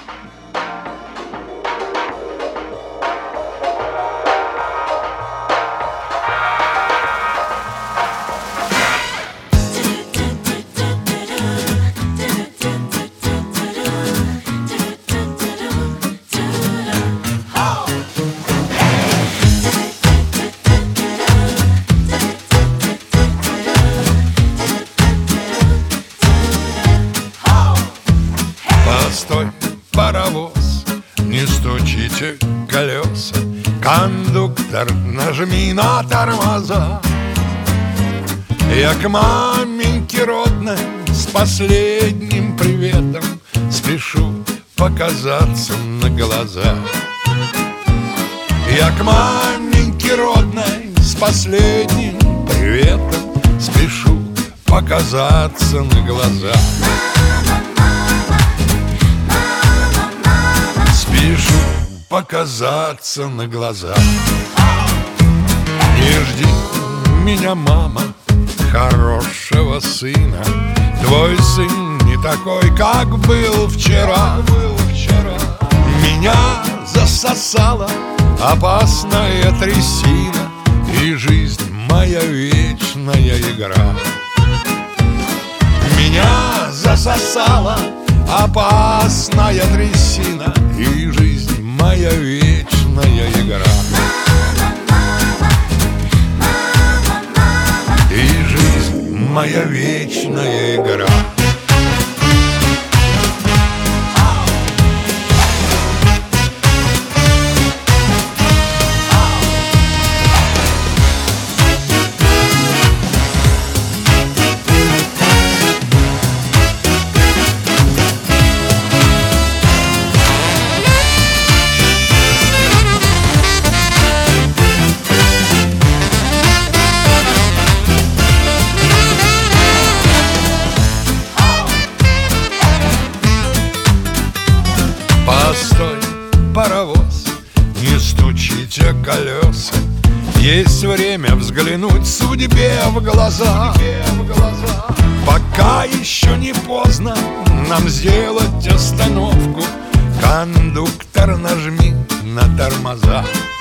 Постой, паровоз, не стучите колеса, кондуктор, нажми на тормоза. Я к маменьке родной с последним приветом спешу показаться на глаза. Я к маменьке родной с последним приветом спешу показаться на глаза. Спешу показаться на глаза. Не жди меня, мама, хорошего сына. Твой сын не такой, как был вчера. Меня засосала опасная трясина, и жизнь моя вечная игра. Меня засосала опасная трясина, и жизнь моя вечная игра. И жизнь моя вечная игра. Постой, паровоз, не стучите колеса. Есть время взглянуть судьбе в глаза. Пока еще не поздно нам сделать остановку. Кондуктор, нажми на тормоза.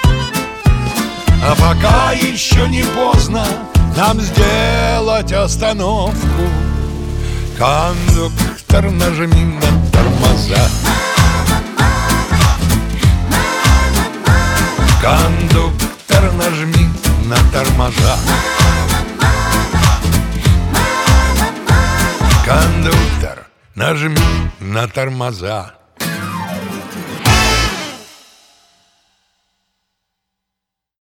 А пока еще не поздно нам сделать остановку. Кондуктор, нажми на тормоза. Кондуктор, нажми на тормоза. Кондуктор, нажми на тормоза.